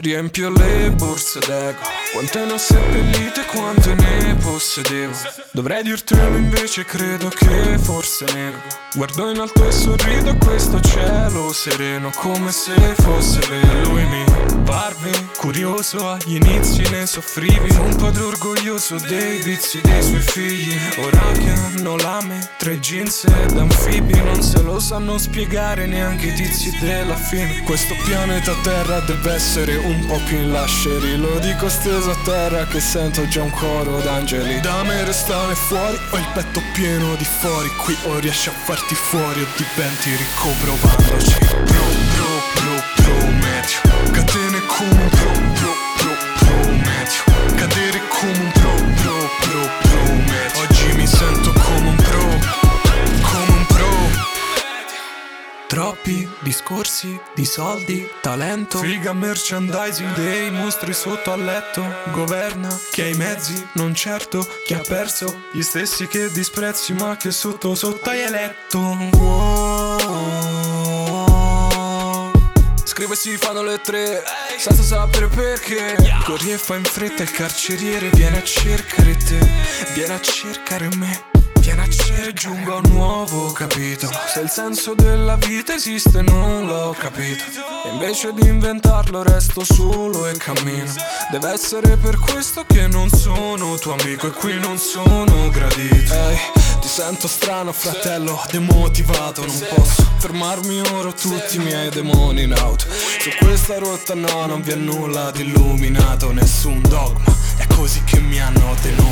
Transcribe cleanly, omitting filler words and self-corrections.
riempio le borse d'ego. Quante ne ho seppellite, quante ne possedevo. Dovrei dirtelo invece credo che forse nego. Guardo in alto e sorrido a questo cielo sereno, come se fosse vero. Lui mi parve curioso, agli inizi ne soffrivi, un padre orgoglioso dei vizi dei suoi figli. Ora che hanno lame, 3 jeans ed anfibi, non se lo sanno spiegare neanche i tizi della fine. Questo pianeta Terra deve essere un po' più in lasceri. Lo dico steso a terra che sento già un coro d'angeli. Da me restare fuori, ho il petto pieno di fori. Qui o riesci a farti fuori o ti penti ricopro vandoci. Medio, catene come un pro medio. Cadere come un pro medio. Oggi mi sento come un pro. Troppi discorsi di soldi, talento, figa, merchandising dei mostri sotto al letto. Governa chi ha i mezzi, non certo chi ha perso. Gli stessi che disprezzi ma che sotto sotto hai eletto. Scrivo e si fanno le 3 senza sapere perché. Corri e fai in fretta, il carceriere viene a cercare te, viene a cercare me. Giungo a un nuovo capitolo. Se il senso della vita esiste non l'ho capito, e invece di inventarlo resto solo e cammino. Deve essere per questo che non sono tuo amico e qui non sono gradito. Ehi, ti sento strano fratello, demotivato. Non posso fermarmi ora, ho tutti i miei demoni in auto. Su questa rotta no, non vi è nulla di illuminato, nessun dogma, è così che mi hanno tenuto.